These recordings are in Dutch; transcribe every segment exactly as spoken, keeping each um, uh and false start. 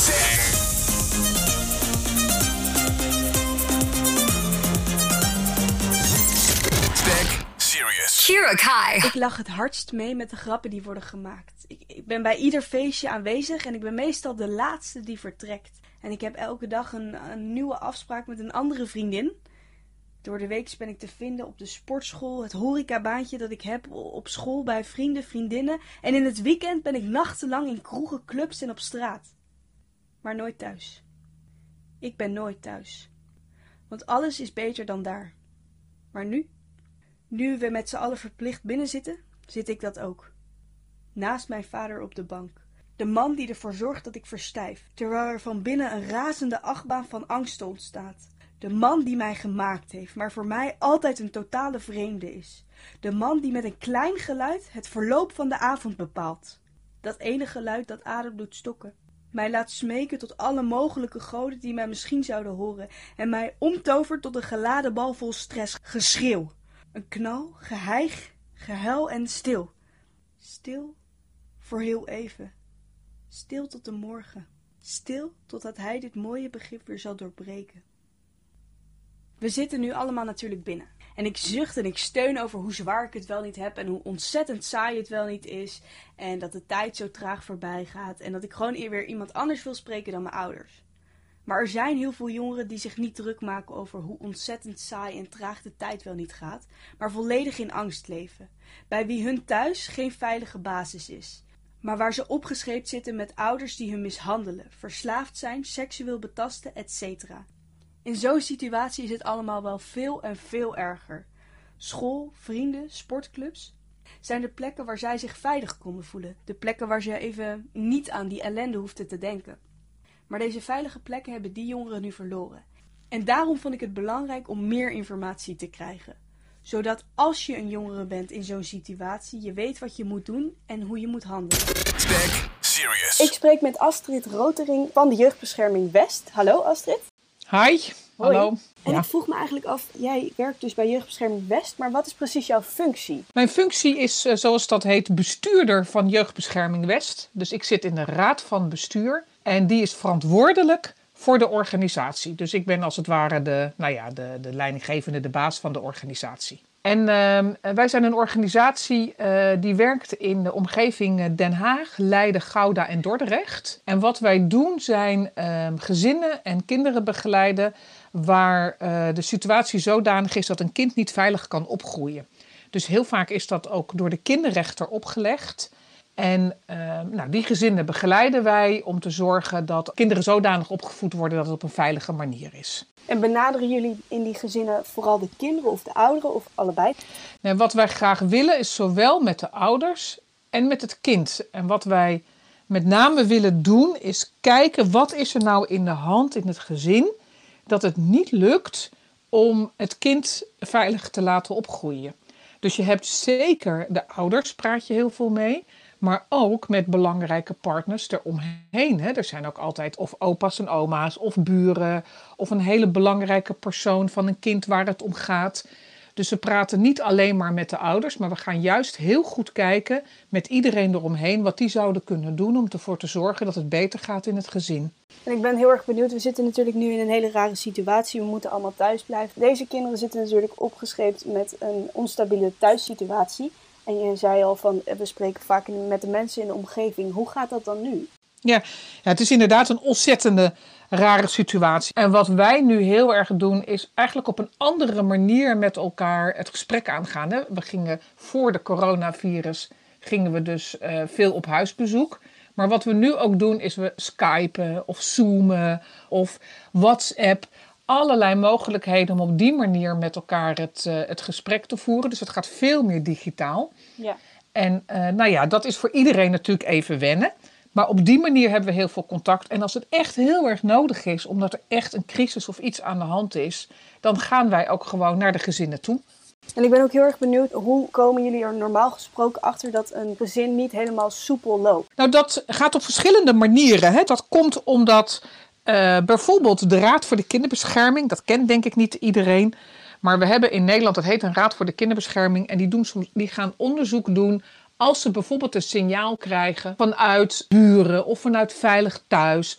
Shirakai. Ik lach het hardst mee met de grappen die worden gemaakt. Ik, ik ben bij ieder feestje aanwezig en ik ben meestal de laatste die vertrekt. En ik heb elke dag een, een nieuwe afspraak met een andere vriendin. Door de week ben ik te vinden op de sportschool, het horecabaantje dat ik heb op school bij vrienden, vriendinnen. En in het weekend ben ik nachtenlang in kroegen, clubs en op straat. Maar nooit thuis. Ik ben nooit thuis. Want alles is beter dan daar. Maar nu? Nu we met z'n allen verplicht binnen zitten, zit ik dat ook. Naast mijn vader op de bank. De man die ervoor zorgt dat ik verstijf, terwijl er van binnen een razende achtbaan van angsten ontstaat. De man die mij gemaakt heeft, maar voor mij altijd een totale vreemde is. De man die met een klein geluid het verloop van de avond bepaalt. Dat ene geluid dat adem doet stokken. Mij laat smeken tot alle mogelijke goden die mij misschien zouden horen. En mij omtovert tot een geladen bal vol stress, geschreeuw. Een knal, geheig, gehuil en stil. Stil voor heel even. Stil tot de morgen. Stil totdat hij dit mooie begrip weer zal doorbreken. We zitten nu allemaal natuurlijk binnen. En ik zucht en ik steun over hoe zwaar ik het wel niet heb en hoe ontzettend saai het wel niet is. En dat de tijd zo traag voorbij gaat en dat ik gewoon weer iemand anders wil spreken dan mijn ouders. Maar er zijn heel veel jongeren die zich niet druk maken over hoe ontzettend saai en traag de tijd wel niet gaat, maar volledig in angst leven. Bij wie hun thuis geen veilige basis is. Maar waar ze opgescheept zitten met ouders die hun mishandelen, verslaafd zijn, seksueel betasten, et cetera. In zo'n situatie is het allemaal wel veel en veel erger. School, vrienden, sportclubs zijn de plekken waar zij zich veilig konden voelen. De plekken waar ze even niet aan die ellende hoefden te denken. Maar deze veilige plekken hebben die jongeren nu verloren. En daarom vond ik het belangrijk om meer informatie te krijgen. Zodat als je een jongere bent in zo'n situatie, je weet wat je moet doen en hoe je moet handelen. Stack Serious. Ik spreek met Astrid Rotering van de Jeugdbescherming West. Hallo Astrid. Hi, hallo. En ja. ik vroeg me eigenlijk af, jij werkt dus bij Jeugdbescherming West, maar wat is precies jouw functie? Mijn functie is, uh, zoals dat heet, bestuurder van Jeugdbescherming West. Dus ik zit in de raad van bestuur en die is verantwoordelijk voor de organisatie. Dus ik ben als het ware de, nou ja, de, de leidinggevende, de baas van de organisatie. En uh, wij zijn een organisatie uh, die werkt in de omgeving Den Haag, Leiden, Gouda en Dordrecht. En wat wij doen zijn uh, gezinnen en kinderen begeleiden waar uh, de situatie zodanig is dat een kind niet veilig kan opgroeien. Dus heel vaak is dat ook door de kinderrechter opgelegd. En uh, nou, die gezinnen begeleiden wij om te zorgen dat kinderen zodanig opgevoed worden dat het op een veilige manier is. En benaderen jullie in die gezinnen vooral de kinderen of de ouderen of allebei? Nou, wat wij graag willen is zowel met de ouders en met het kind. En wat wij met name willen doen is kijken wat is er nou in de hand in het gezin dat het niet lukt om het kind veilig te laten opgroeien. Dus je hebt zeker de ouders, praat je heel veel mee, maar ook met belangrijke partners eromheen. Hè. Er zijn ook altijd of opa's en oma's of buren of een hele belangrijke persoon van een kind waar het om gaat. Dus we praten niet alleen maar met de ouders, maar we gaan juist heel goed kijken met iedereen eromheen wat die zouden kunnen doen om ervoor te zorgen dat het beter gaat in het gezin. En ik ben heel erg benieuwd, we zitten natuurlijk nu in een hele rare situatie, we moeten allemaal thuis blijven. Deze kinderen zitten natuurlijk opgescheept met een onstabiele thuissituatie. En je zei al van, we spreken vaak met de mensen in de omgeving. Hoe gaat dat dan nu? Ja, ja, het is inderdaad een ontzettende rare situatie. En wat wij nu heel erg doen is eigenlijk op een andere manier met elkaar het gesprek aangaan. Hè. We gingen voor de coronavirus gingen we dus uh, veel op huisbezoek. Maar wat we nu ook doen is we skypen of zoomen of WhatsApp. Allerlei mogelijkheden om op die manier met elkaar het, uh, het gesprek te voeren. Dus het gaat veel meer digitaal. Ja. En uh, nou ja, dat is voor iedereen natuurlijk even wennen. Maar op die manier hebben we heel veel contact. En als het echt heel erg nodig is, omdat er echt een crisis of iets aan de hand is, dan gaan wij ook gewoon naar de gezinnen toe. En ik ben ook heel erg benieuwd, hoe komen jullie er normaal gesproken achter dat een gezin niet helemaal soepel loopt? Nou, dat gaat op verschillende manieren. Hè. Dat komt omdat uh, bijvoorbeeld de Raad voor de Kinderbescherming, dat kent denk ik niet iedereen, maar we hebben in Nederland, dat heet een Raad voor de Kinderbescherming, en die, doen soms, die gaan onderzoek doen als ze bijvoorbeeld een signaal krijgen vanuit buren of vanuit Veilig Thuis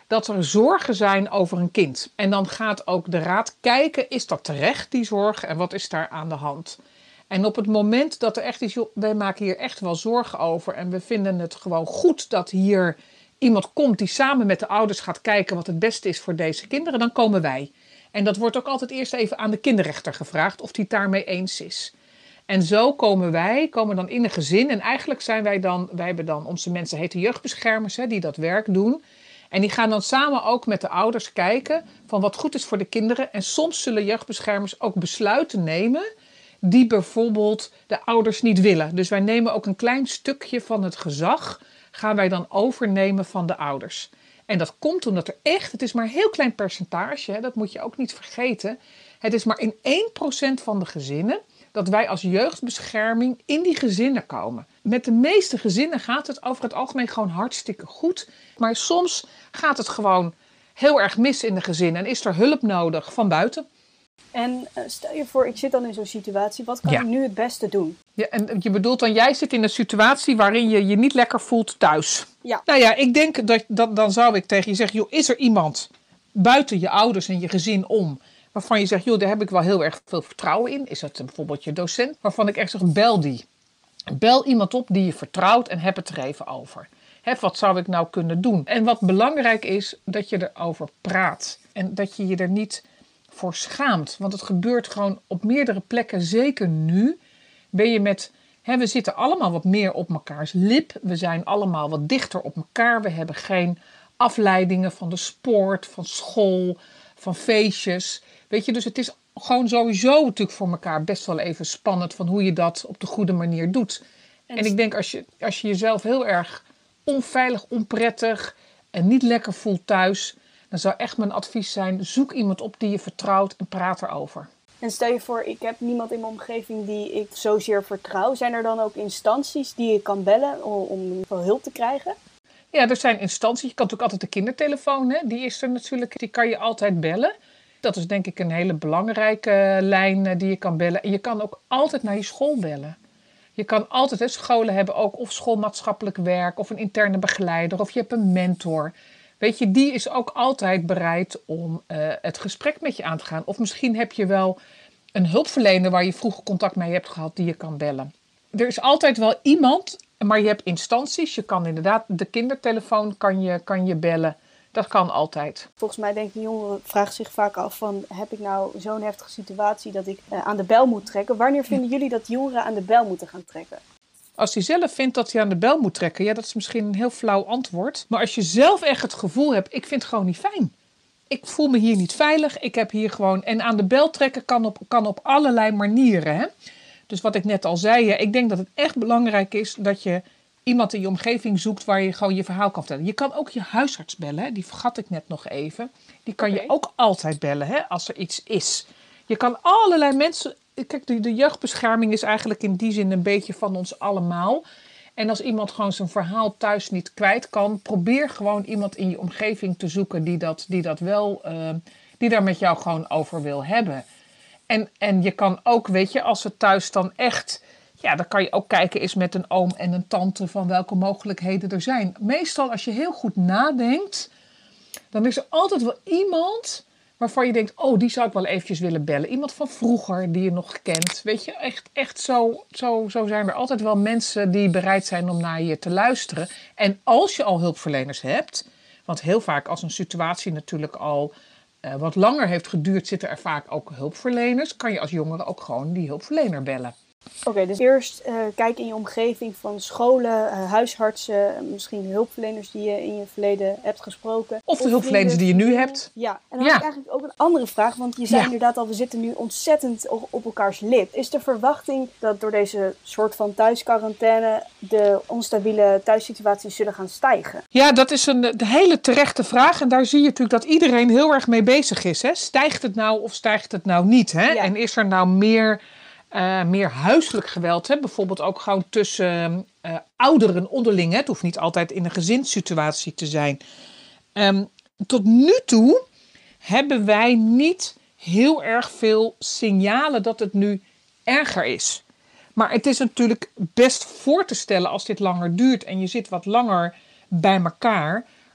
dat er zorgen zijn over een kind. En dan gaat ook de raad kijken, is dat terecht, die zorg, en wat is daar aan de hand? En op het moment dat er echt is, joh, wij maken hier echt wel zorgen over en we vinden het gewoon goed dat hier iemand komt die samen met de ouders gaat kijken wat het beste is voor deze kinderen, dan komen wij. En dat wordt ook altijd eerst even aan de kinderrechter gevraagd of die het daarmee eens is. En zo komen wij, komen dan in een gezin en eigenlijk zijn wij dan, wij hebben dan, onze mensen heten jeugdbeschermers, hè, die dat werk doen. En die gaan dan samen ook met de ouders kijken van wat goed is voor de kinderen. En soms zullen jeugdbeschermers ook besluiten nemen die bijvoorbeeld de ouders niet willen. Dus wij nemen ook een klein stukje van het gezag, gaan wij dan overnemen van de ouders. En dat komt omdat er echt, het is maar een heel klein percentage, hè, dat moet je ook niet vergeten. Het is maar in één procent van de gezinnen dat wij als jeugdbescherming in die gezinnen komen. Met de meeste gezinnen gaat het over het algemeen gewoon hartstikke goed. Maar soms gaat het gewoon heel erg mis in de gezinnen en is er hulp nodig van buiten. En uh, stel je voor, ik zit dan in zo'n situatie, wat kan Ja. ik nu het beste doen? Ja, en je bedoelt dan, jij zit in een situatie waarin je je niet lekker voelt thuis. Ja. Nou ja, ik denk dat, dat dan zou ik tegen je zeggen, joh, is er iemand buiten je ouders en je gezin om, waarvan je zegt, joh, daar heb ik wel heel erg veel vertrouwen in. Is dat bijvoorbeeld je docent? Waarvan ik echt zeg, bel die. Bel iemand op die je vertrouwt en heb het er even over. Hè, wat zou ik nou kunnen doen? En wat belangrijk is, dat je erover praat. En dat je je er niet voor schaamt. Want het gebeurt gewoon op meerdere plekken, zeker nu. Ben je met, hè, we zitten allemaal wat meer op mekaars lip. We zijn allemaal wat dichter op elkaar. We hebben geen afleidingen van de sport, van school, van feestjes. Weet je, dus het is gewoon sowieso natuurlijk voor elkaar best wel even spannend van hoe je dat op de goede manier doet. En, en ik denk als je, als je jezelf heel erg onveilig, onprettig en niet lekker voelt thuis, dan zou echt mijn advies zijn, zoek iemand op die je vertrouwt en praat erover. En stel je voor, ik heb niemand in mijn omgeving die ik zozeer vertrouw. Zijn er dan ook instanties die je kan bellen om, om veel hulp te krijgen? Ja, er zijn instanties. Je kan natuurlijk altijd de kindertelefoon, hè? Die is er natuurlijk. Die kan je altijd bellen. Dat is denk ik een hele belangrijke lijn die je kan bellen. En je kan ook altijd naar je school bellen. Je kan altijd, hè, scholen hebben ook of schoolmaatschappelijk werk of een interne begeleider of je hebt een mentor. Weet je, die is ook altijd bereid om uh, het gesprek met je aan te gaan. Of misschien heb je wel een hulpverlener waar je vroeger contact mee hebt gehad die je kan bellen. Er is altijd wel iemand, maar je hebt instanties. Je kan inderdaad, de kindertelefoon kan je, kan je bellen. Dat kan altijd. Volgens mij denken jongeren vragen zich vaak af van, heb ik nou zo'n heftige situatie dat ik uh, aan de bel moet trekken? Wanneer vinden jullie dat jongeren aan de bel moeten gaan trekken? Als hij zelf vindt dat hij aan de bel moet trekken, ja, dat is misschien een heel flauw antwoord. Maar als je zelf echt het gevoel hebt, ik vind het gewoon niet fijn. Ik voel me hier niet veilig. Ik heb hier gewoon, en aan de bel trekken kan op, kan op allerlei manieren. Hè? Dus wat ik net al zei, ja, ik denk dat het echt belangrijk is dat je iemand in je omgeving zoekt waar je gewoon je verhaal kan vertellen. Je kan ook je huisarts bellen, hè? Die vergat ik net nog even. Die kan okay. je ook altijd bellen, hè? Als er iets is. Je kan allerlei mensen. Kijk, de, de jeugdbescherming is eigenlijk in die zin een beetje van ons allemaal. En als iemand gewoon zijn verhaal thuis niet kwijt kan, probeer gewoon iemand in je omgeving te zoeken die dat, die dat wel, uh, die daar met jou gewoon over wil hebben. En, en je kan ook, weet je, als het thuis dan echt, ja, dan kan je ook kijken eens met een oom en een tante van welke mogelijkheden er zijn. Meestal als je heel goed nadenkt, dan is er altijd wel iemand waarvan je denkt, oh, die zou ik wel eventjes willen bellen. Iemand van vroeger die je nog kent. Weet je, echt, echt zo, zo, zo zijn er altijd wel mensen die bereid zijn om naar je te luisteren. En als je al hulpverleners hebt, want heel vaak als een situatie natuurlijk al uh, wat langer heeft geduurd, zitten er vaak ook hulpverleners, kan je als jongere ook gewoon die hulpverlener bellen. Oké, okay, dus eerst uh, kijk in je omgeving van scholen, uh, huisartsen, misschien hulpverleners die je in je verleden hebt gesproken. Of de of hulpverleners die je nu hebt. Ja, en dan ja. heb ik eigenlijk ook een andere vraag, want je zei ja. inderdaad al, we zitten nu ontzettend op elkaars lip. Is de verwachting dat door deze soort van thuisquarantaine de onstabiele thuissituaties zullen gaan stijgen? Ja, dat is een de hele terechte vraag en daar zie je natuurlijk dat iedereen heel erg mee bezig is. Hè? Stijgt het nou of stijgt het nou niet? Hè? Ja. En is er nou meer Uh, meer huiselijk geweld, hè? Bijvoorbeeld ook gewoon tussen uh, ouderen onderling. Hè? Het hoeft niet altijd in een gezinssituatie te zijn. Um, tot nu toe hebben wij niet heel erg veel signalen dat het nu erger is. Maar het is natuurlijk best voor te stellen als dit langer duurt en je zit wat langer bij elkaar,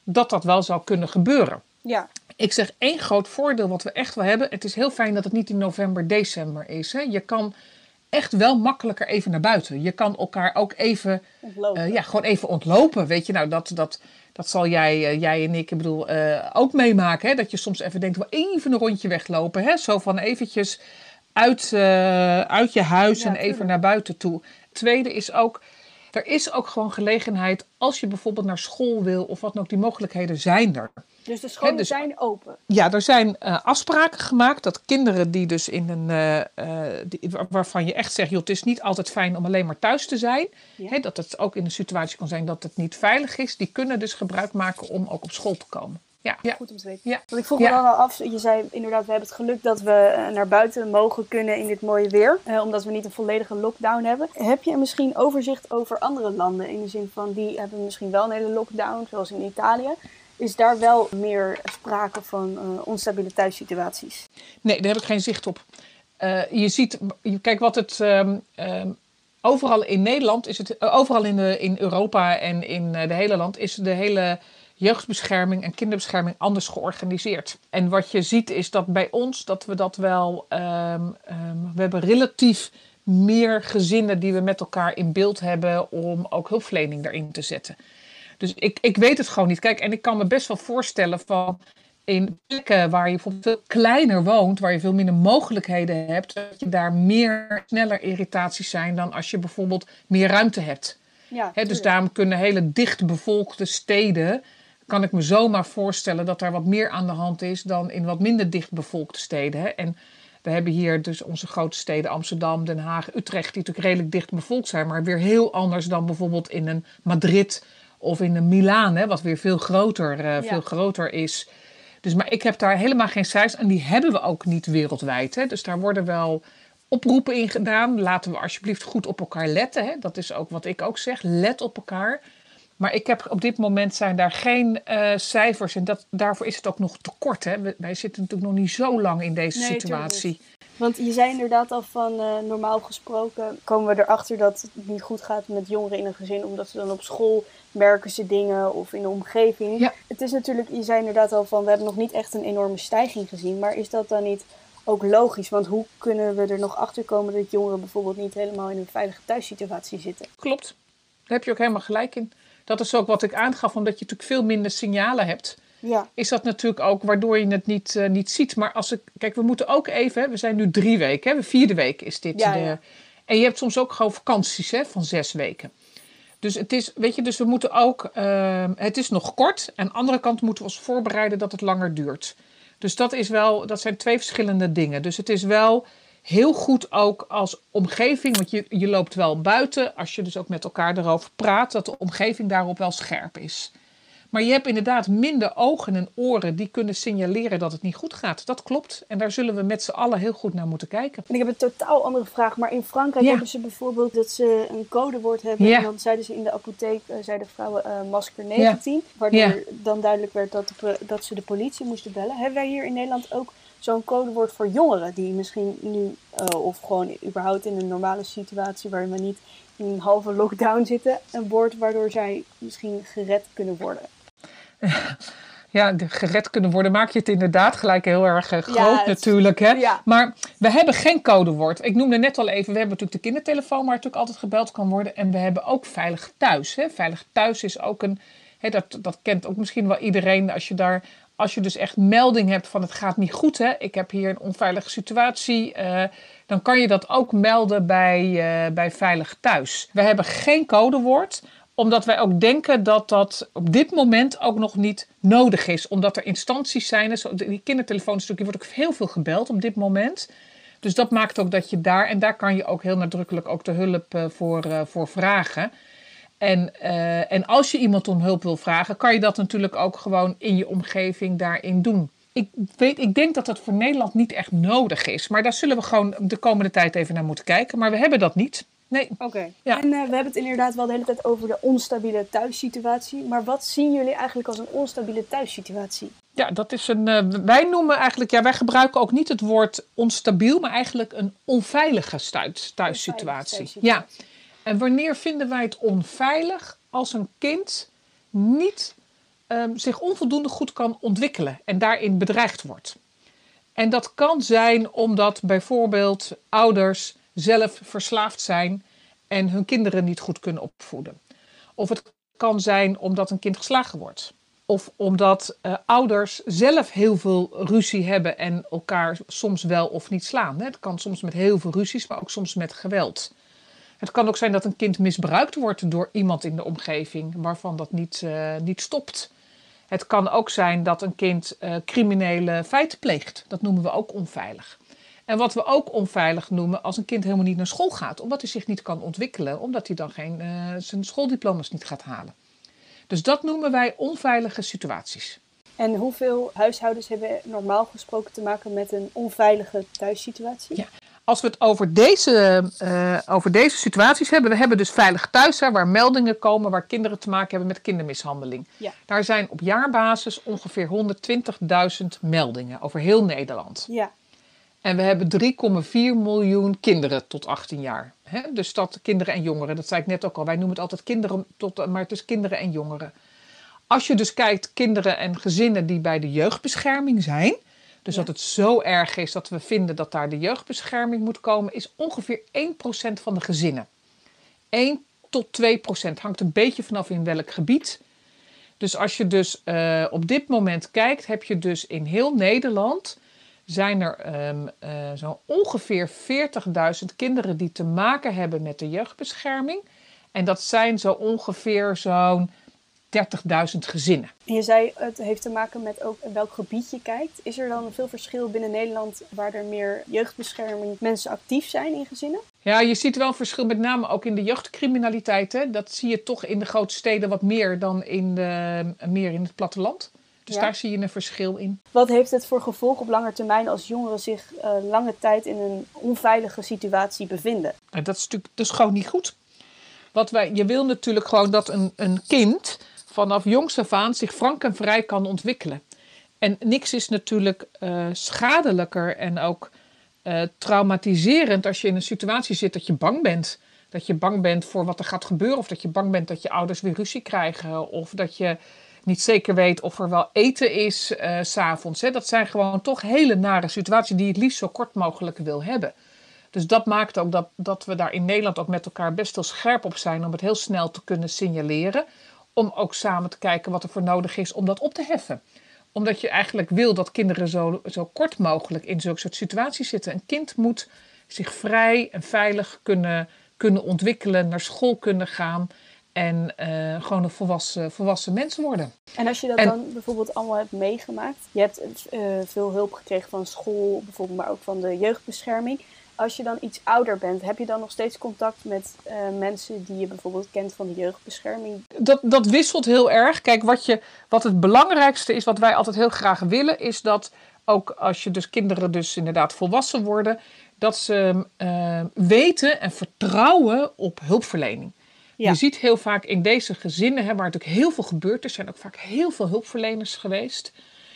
dat dat wel zou kunnen gebeuren. Ja. Ik zeg één groot voordeel wat we echt wel hebben. Het is heel fijn dat het niet in november, december is. Hè. Je kan echt wel makkelijker even naar buiten. Je kan elkaar ook even, uh, ja, gewoon even ontlopen. Weet je, nou, dat, dat, dat zal jij, uh, jij en ik, ik bedoel, uh, ook meemaken. Hè? Dat je soms even denkt, wel even een rondje weglopen. Hè? Zo van eventjes uit, uh, uit je huis ja, en even tuurlijk. Naar buiten toe. Tweede is ook, er is ook gewoon gelegenheid als je bijvoorbeeld naar school wil of wat dan ook, die mogelijkheden zijn er. Dus de scholen He, dus, zijn open? Ja, er zijn uh, afspraken gemaakt dat kinderen die dus in een, uh, uh, die, waarvan je echt zegt, joh, het is niet altijd fijn om alleen maar thuis te zijn. Ja. He, dat het ook in een situatie kan zijn dat het niet veilig is. Die kunnen dus gebruik maken om ook op school te komen. Ja. Ja. Goed om te weten. Ja. Want ik vroeg me ja. dan al af, je zei inderdaad, we hebben het geluk dat we naar buiten mogen kunnen in dit mooie weer. Eh, omdat we niet een volledige lockdown hebben. Heb je misschien overzicht over andere landen? In de zin van, die hebben misschien wel een hele lockdown, zoals in Italië. Is daar wel meer sprake van uh, onstabiele thuissituaties? Nee, daar heb ik geen zicht op. Uh, je ziet, kijk wat het... Um, um, overal in Nederland is het... Uh, overal in, de, in Europa en in uh, de hele land is de hele jeugdbescherming en kinderbescherming anders georganiseerd. En wat je ziet is dat bij ons, dat we dat wel... Um, um, we hebben relatief meer gezinnen die we met elkaar in beeld hebben om ook hulpverlening daarin te zetten. Dus ik, ik weet het gewoon niet. Kijk, en ik kan me best wel voorstellen van in plekken waar je bijvoorbeeld veel kleiner woont, waar je veel minder mogelijkheden hebt, dat je daar meer, sneller irritaties zijn dan als je bijvoorbeeld meer ruimte hebt. Ja, He, dus daarom kunnen hele dicht bevolkte steden, kan ik me zomaar voorstellen dat daar wat meer aan de hand is dan in wat minder dicht bevolkte steden. Hè. En we hebben hier dus onze grote steden Amsterdam, Den Haag, Utrecht, die natuurlijk redelijk dicht bevolkt zijn, maar weer heel anders dan bijvoorbeeld in een Madrid of in een Milaan, hè, wat weer veel groter, uh, ja. veel groter is. Dus, maar ik heb daar helemaal geen cijfers en die hebben we ook niet wereldwijd. Hè. Dus daar worden wel oproepen in gedaan. Laten we alsjeblieft goed op elkaar letten. Hè. Dat is ook wat ik ook zeg. Let op elkaar. Maar ik heb op dit moment zijn daar geen uh, cijfers. En dat, daarvoor is het ook nog te kort. Hè. We, wij zitten natuurlijk nog niet zo lang in deze nee, situatie. Want je zei inderdaad al van uh, normaal gesproken komen we erachter dat het niet goed gaat met jongeren in een gezin. Omdat ze dan op school merken ze dingen of in de omgeving. Ja. Het is natuurlijk, je zei inderdaad al van we hebben nog niet echt een enorme stijging gezien. Maar is dat dan niet ook logisch? Want hoe kunnen we er nog achter komen dat jongeren bijvoorbeeld niet helemaal in een veilige thuissituatie zitten? Klopt. Daar heb je ook helemaal gelijk in. Dat is ook wat ik aangaf, omdat je natuurlijk veel minder signalen hebt. Ja. Is dat natuurlijk ook waardoor je het niet, uh, niet ziet. Maar als ik, kijk, we moeten ook even, hè, we zijn nu drie weken, hè, de vierde week is dit. Ja, de, ja. En je hebt soms ook gewoon vakanties hè, van zes weken. Dus het is, weet je, dus we moeten ook, uh, het is nog kort. Aan de andere kant moeten we ons voorbereiden dat het langer duurt. Dus dat is wel, dat zijn twee verschillende dingen. Dus het is wel heel goed ook als omgeving, want je, je loopt wel buiten, als je dus ook met elkaar erover praat, dat de omgeving daarop wel scherp is. Maar je hebt inderdaad minder ogen en oren die kunnen signaleren dat het niet goed gaat. Dat klopt. En daar zullen we met z'n allen heel goed naar moeten kijken. En ik heb een totaal andere vraag. Maar in Frankrijk ja. hebben ze bijvoorbeeld dat ze een codewoord hebben. Ja. En dan zeiden ze in de apotheek, uh, zeiden vrouwen uh, masker negentien. Ja. Waardoor ja. dan duidelijk werd dat, de, dat ze de politie moesten bellen. Hebben wij hier in Nederland ook zo'n codewoord voor jongeren die misschien nu, uh, of gewoon überhaupt in een normale situatie waar we niet in een halve lockdown zitten, een woord waardoor zij misschien gered kunnen worden? Ja, gered kunnen worden, maak je het inderdaad gelijk heel erg uh, groot ja, het, natuurlijk. Hè? Ja. Maar we hebben geen codewoord. Ik noemde net al even, we hebben natuurlijk de kindertelefoon waar natuurlijk altijd gebeld kan worden. En we hebben ook Veilig Thuis. Hè? Veilig Thuis is ook een, hè, dat, dat kent ook misschien wel iedereen. Als je daar, als je dus echt melding hebt van het gaat niet goed. Hè? Ik heb hier een onveilige situatie. Uh, dan kan je dat ook melden bij, uh, bij Veilig Thuis. We hebben geen codewoord, omdat wij ook denken dat dat op dit moment ook nog niet nodig is. Omdat er instanties zijn. Dus die kindertelefoons, die wordt ook heel veel gebeld op dit moment. Dus dat maakt ook dat je daar, en daar kan je ook heel nadrukkelijk ook de hulp uh, voor, uh, voor vragen. En, uh, en als je iemand om hulp wil vragen, kan je dat natuurlijk ook gewoon in je omgeving daarin doen. Ik, weet, ik denk dat dat voor Nederland niet echt nodig is. Maar daar zullen we gewoon de komende tijd even naar moeten kijken. Maar we hebben dat niet. Nee. Oké. Okay. Ja. En uh, we hebben het inderdaad wel de hele tijd over de onstabiele thuissituatie. Maar wat zien jullie eigenlijk als een onstabiele thuissituatie? Ja, dat is een. Uh, wij noemen eigenlijk. Ja, wij gebruiken ook niet het woord onstabiel, maar eigenlijk een onveilige thuis, thuissituatie. thuissituatie. Ja. En wanneer vinden wij het onveilig? Als een kind niet um, zich onvoldoende goed kan ontwikkelen en daarin bedreigd wordt. En dat kan zijn omdat bijvoorbeeld ouders zelf verslaafd zijn en hun kinderen niet goed kunnen opvoeden. Of het kan zijn omdat een kind geslagen wordt. Of omdat uh, ouders zelf heel veel ruzie hebben en elkaar soms wel of niet slaan. Het kan soms met heel veel ruzies, maar ook soms met geweld. Het kan ook zijn dat een kind misbruikt wordt door iemand in de omgeving waarvan dat niet, uh, niet stopt. Het kan ook zijn dat een kind uh, criminele feiten pleegt. Dat noemen we ook onveilig. En wat we ook onveilig noemen als een kind helemaal niet naar school gaat. Omdat hij zich niet kan ontwikkelen. Omdat hij dan geen, uh, zijn schooldiploma's niet gaat halen. Dus dat noemen wij onveilige situaties. En hoeveel huishoudens hebben normaal gesproken te maken met een onveilige thuissituatie? Ja. Als we het over deze, uh, over deze situaties hebben. We hebben dus veilig thuis, hè, waar meldingen komen. Waar kinderen te maken hebben met kindermishandeling. Ja. Daar zijn op jaarbasis ongeveer honderdtwintigduizend meldingen over heel Nederland. Ja. En we hebben drie komma vier miljoen kinderen tot achttien jaar. Hè? Dus dat kinderen en jongeren, dat zei ik net ook al. Wij noemen het altijd kinderen, tot, maar het is kinderen en jongeren. Als je dus kijkt, kinderen en gezinnen die bij de jeugdbescherming zijn. Dus ja. dat het zo erg is dat we vinden dat daar de jeugdbescherming moet komen. Is ongeveer één procent van de gezinnen. één tot twee procent. Hangt een beetje vanaf in welk gebied. Dus als je dus uh, op dit moment kijkt, heb je dus in heel Nederland zijn er um, uh, zo ongeveer veertigduizend kinderen die te maken hebben met de jeugdbescherming. En dat zijn zo ongeveer zo'n dertigduizend gezinnen. En je zei, het heeft te maken met ook welk gebied je kijkt. Is er dan veel verschil binnen Nederland waar er meer jeugdbescherming mensen actief zijn in gezinnen? Ja, je ziet wel een verschil met name ook in de jeugdcriminaliteit. Hè? Dat zie je toch in de grote steden wat meer dan in, de, meer in het platteland. Dus ja. daar zie je een verschil in. Wat heeft het voor gevolg op lange termijn als jongeren zich uh, lange tijd in een onveilige situatie bevinden? En dat is natuurlijk dat is gewoon niet goed. Wat wij, je wil natuurlijk gewoon dat een, een kind vanaf jongs af aan zich frank en vrij kan ontwikkelen. En niks is natuurlijk uh, schadelijker en ook uh, traumatiserend als je in een situatie zit dat je bang bent. Dat je bang bent voor wat er gaat gebeuren. Of dat je bang bent dat je ouders weer ruzie krijgen. Of dat je niet zeker weet of er wel eten is uh, 's avonds. Hè. Dat zijn gewoon toch hele nare situaties die je het liefst zo kort mogelijk wil hebben. Dus dat maakt ook dat, dat we daar in Nederland ook met elkaar best wel scherp op zijn om het heel snel te kunnen signaleren. Om ook samen te kijken wat er voor nodig is om dat op te heffen. Omdat je eigenlijk wil dat kinderen zo, zo kort mogelijk in zulke soort situaties zitten. Een kind moet zich vrij en veilig kunnen, kunnen ontwikkelen, naar school kunnen gaan. En uh, gewoon een volwassen, volwassen mens worden. En als je dat en, dan bijvoorbeeld allemaal hebt meegemaakt. Je hebt uh, veel hulp gekregen van school, bijvoorbeeld, maar ook van de jeugdbescherming. Als je dan iets ouder bent, heb je dan nog steeds contact met uh, mensen die je bijvoorbeeld kent van de jeugdbescherming? Dat, dat wisselt heel erg. Kijk, wat, je, wat het belangrijkste is, wat wij altijd heel graag willen, is dat ook als je dus kinderen dus inderdaad volwassen worden, dat ze uh, weten en vertrouwen op hulpverlening. Ja. Je ziet heel vaak in deze gezinnen, hè, waar natuurlijk heel veel gebeurt, er zijn ook vaak heel veel hulpverleners geweest.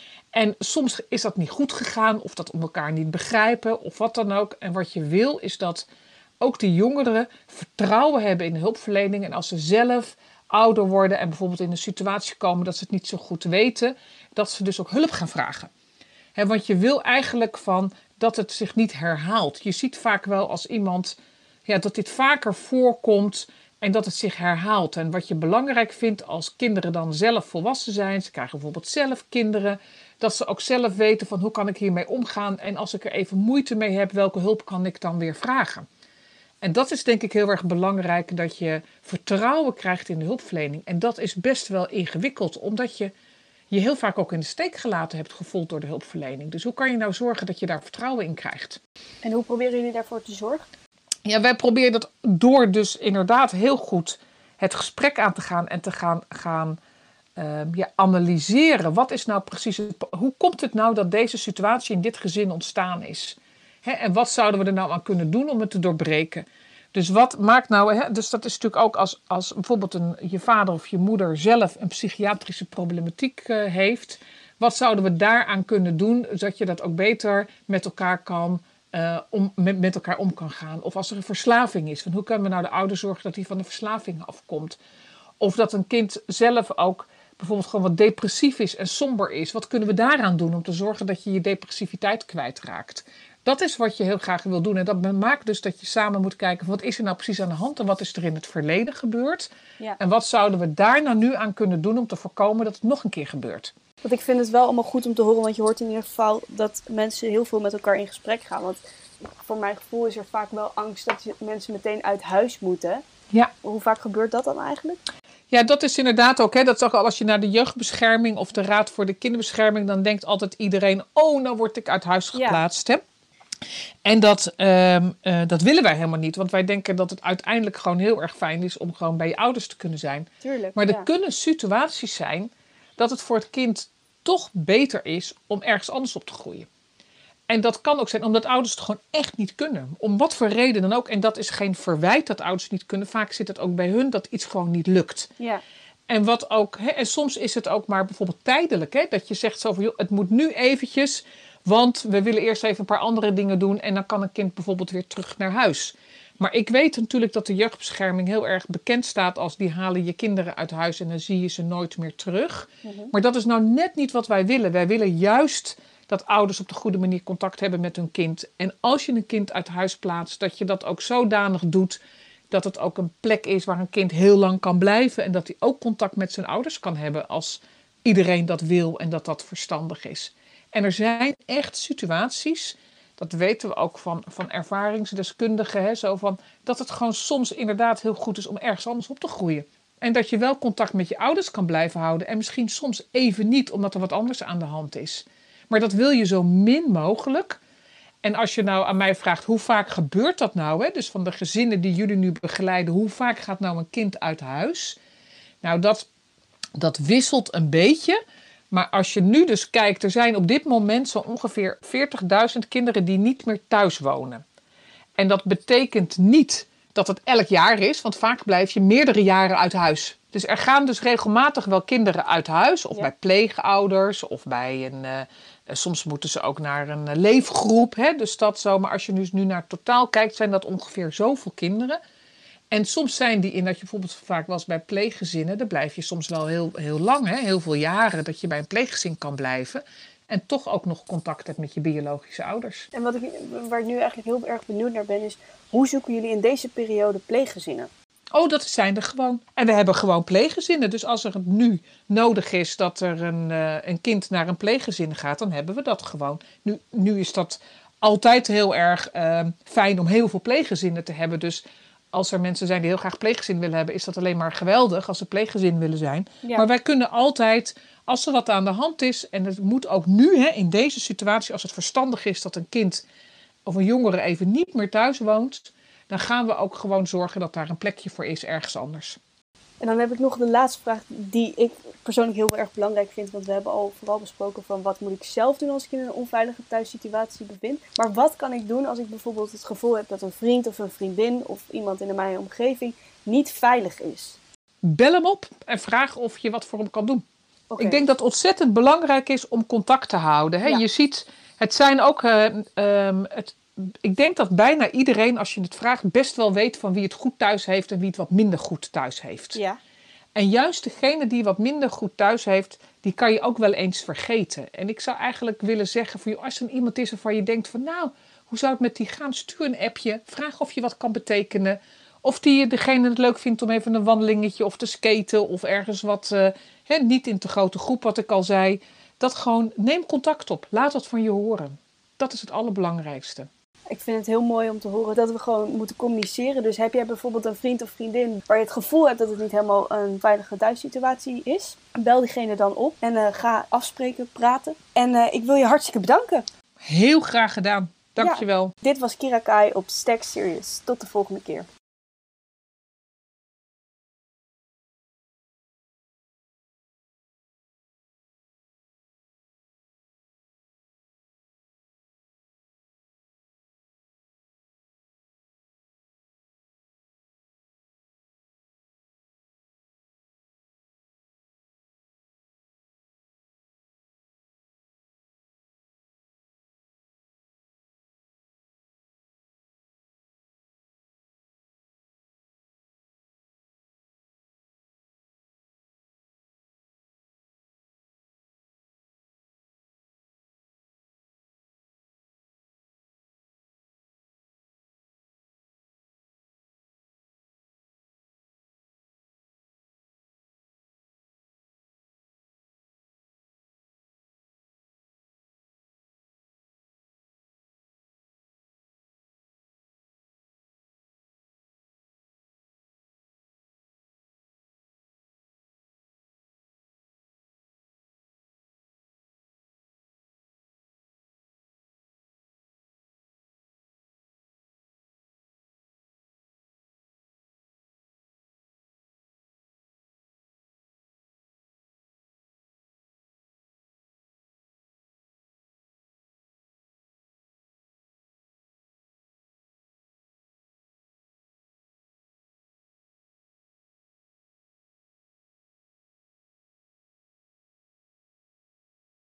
En soms is dat niet goed gegaan of dat om elkaar niet begrijpen of wat dan ook. En wat je wil is dat ook de jongeren vertrouwen hebben in de hulpverlening. En als ze zelf ouder worden en bijvoorbeeld in een situatie komen dat ze het niet zo goed weten, dat ze dus ook hulp gaan vragen. He, want je wil eigenlijk van dat het zich niet herhaalt. Je ziet vaak wel als iemand, ja, dat dit vaker voorkomt en dat het zich herhaalt. En wat je belangrijk vindt als kinderen dan zelf volwassen zijn, ze krijgen bijvoorbeeld zelf kinderen, dat ze ook zelf weten van hoe kan ik hiermee omgaan en als ik er even moeite mee heb, welke hulp kan ik dan weer vragen. En dat is denk ik heel erg belangrijk, dat je vertrouwen krijgt in de hulpverlening. En dat is best wel ingewikkeld, omdat je je heel vaak ook in de steek gelaten hebt gevoeld door de hulpverlening. Dus hoe kan je nou zorgen dat je daar vertrouwen in krijgt? En hoe proberen jullie daarvoor te zorgen? Ja, wij proberen dat door dus inderdaad heel goed het gesprek aan te gaan en te gaan, gaan uh, ja, analyseren. Wat is nou precies het, hoe komt het nou dat deze situatie in dit gezin ontstaan is? Hè, en wat zouden we er nou aan kunnen doen om het te doorbreken? Dus wat maakt nou, hè, dus dat is natuurlijk ook als, als bijvoorbeeld een, je vader of je moeder zelf een psychiatrische problematiek uh, heeft. Wat zouden we daaraan kunnen doen, zodat je dat ook beter met elkaar kan Uh, om, met, met elkaar om kan gaan. Of als er een verslaving is. Van hoe kunnen we nou de ouder zorgen dat hij van de verslaving afkomt. Of dat een kind zelf ook bijvoorbeeld gewoon wat depressief is en somber is. Wat kunnen we daaraan doen om te zorgen dat je je depressiviteit kwijtraakt? Dat is wat je heel graag wil doen. En dat maakt dus dat je samen moet kijken, wat is er nou precies aan de hand en wat is er in het verleden gebeurd? Ja. En wat zouden we daar nou nu aan kunnen doen om te voorkomen dat het nog een keer gebeurt? Want ik vind het wel allemaal goed om te horen, want je hoort in ieder geval dat mensen heel veel met elkaar in gesprek gaan. Want voor mijn gevoel is er vaak wel angst dat mensen meteen uit huis moeten. Ja. Hoe vaak gebeurt dat dan eigenlijk? Ja, dat is inderdaad ook. Hè, dat is ook al als je naar de jeugdbescherming of de Raad voor de Kinderbescherming, dan denkt altijd iedereen, oh, nou word ik uit huis geplaatst. Ja. Hè? En dat, um, uh, dat willen wij helemaal niet. Want wij denken dat het uiteindelijk gewoon heel erg fijn is om gewoon bij je ouders te kunnen zijn. Tuurlijk, maar er ja. kunnen situaties zijn dat het voor het kind toch beter is om ergens anders op te groeien. En dat kan ook zijn omdat ouders het gewoon echt niet kunnen. Om wat voor reden dan ook. En dat is geen verwijt dat ouders niet kunnen. Vaak zit het ook bij hun dat iets gewoon niet lukt. Ja. En, wat ook, hè, en soms is het ook maar bijvoorbeeld tijdelijk. Hè, dat je zegt zo van, joh, het moet nu eventjes, want we willen eerst even een paar andere dingen doen. En dan kan een kind bijvoorbeeld weer terug naar huis. Maar ik weet natuurlijk dat de jeugdbescherming heel erg bekend staat als die halen je kinderen uit huis en dan zie je ze nooit meer terug. Mm-hmm. Maar dat is nou net niet wat wij willen. Wij willen juist dat ouders op de goede manier contact hebben met hun kind. En als je een kind uit huis plaatst, dat je dat ook zodanig doet dat het ook een plek is waar een kind heel lang kan blijven. En dat hij ook contact met zijn ouders kan hebben als iedereen dat wil en dat dat verstandig is. En er zijn echt situaties, dat weten we ook van, van ervaringsdeskundigen, hè, zo van, dat het gewoon soms inderdaad heel goed is om ergens anders op te groeien. En dat je wel contact met je ouders kan blijven houden en misschien soms even niet, omdat er wat anders aan de hand is. Maar dat wil je zo min mogelijk. En als je nou aan mij vraagt, hoe vaak gebeurt dat nou? Hè? Dus van de gezinnen die jullie nu begeleiden, hoe vaak gaat nou een kind uit huis? Nou, dat, dat wisselt een beetje. Maar als je nu dus kijkt, er zijn op dit moment zo ongeveer veertigduizend kinderen die niet meer thuis wonen. En dat betekent niet dat het elk jaar is, want vaak blijf je meerdere jaren uit huis. Dus er gaan dus regelmatig wel kinderen uit huis, of ja. bij pleegouders, of bij een... Uh, soms moeten ze ook naar een uh, leefgroep, hè, dus dat zo. Maar als je dus nu naar het totaal kijkt, zijn dat ongeveer zoveel kinderen. En soms zijn die in, dat je bijvoorbeeld vaak was bij pleeggezinnen, daar blijf je soms wel heel, heel lang, hè, heel veel jaren, dat je bij een pleeggezin kan blijven. En toch ook nog contact hebt met je biologische ouders. En wat ik, waar ik nu eigenlijk heel erg benieuwd naar ben, is hoe zoeken jullie in deze periode pleeggezinnen? Oh, dat zijn er gewoon. En we hebben gewoon pleeggezinnen. Dus als er nu nodig is dat er een, uh, een kind naar een pleeggezin gaat, dan hebben we dat gewoon. Nu, nu is dat altijd heel erg uh, fijn om heel veel pleeggezinnen te hebben. Dus als er mensen zijn die heel graag pleeggezin willen hebben, is dat alleen maar geweldig als ze pleeggezin willen zijn. Ja. Maar wij kunnen altijd, als er wat aan de hand is, en het moet ook nu, hè, in deze situatie, als het verstandig is dat een kind of een jongere even niet meer thuis woont, dan gaan we ook gewoon zorgen dat daar een plekje voor is ergens anders. En dan heb ik nog de laatste vraag die ik persoonlijk heel erg belangrijk vind. Want we hebben al vooral besproken van wat moet ik zelf doen als ik in een onveilige thuissituatie bevind. Maar wat kan ik doen als ik bijvoorbeeld het gevoel heb dat een vriend of een vriendin of iemand in mijn omgeving niet veilig is? Bel hem op en vraag of je wat voor hem kan doen. Okay. Ik denk dat het ontzettend belangrijk is om contact te houden. Hè? Ja. Je ziet, het zijn ook... Uh, um, het, Ik denk dat bijna iedereen, als je het vraagt, best wel weet van wie het goed thuis heeft en wie het wat minder goed thuis heeft. Ja. En juist degene die wat minder goed thuis heeft, die kan je ook wel eens vergeten. En ik zou eigenlijk willen zeggen, voor je, als er iemand is waarvan je denkt van nou, hoe zou het met die gaan? Stuur een appje, vraag of je wat kan betekenen. Of die degene het leuk vindt om even een wandelingetje of te skaten of ergens wat, uh, hè, niet in te grote groep wat ik al zei. Dat gewoon, neem contact op, laat dat van je horen. Dat is het allerbelangrijkste. Ik vind het heel mooi om te horen dat we gewoon moeten communiceren. Dus heb jij bijvoorbeeld een vriend of vriendin waar je het gevoel hebt dat het niet helemaal een veilige thuissituatie is, bel diegene dan op en uh, ga afspreken, praten. En uh, ik wil je hartstikke bedanken. Heel graag gedaan. Dankjewel. Ja, dit was Kira Kai op Stack Serious. Tot de volgende keer.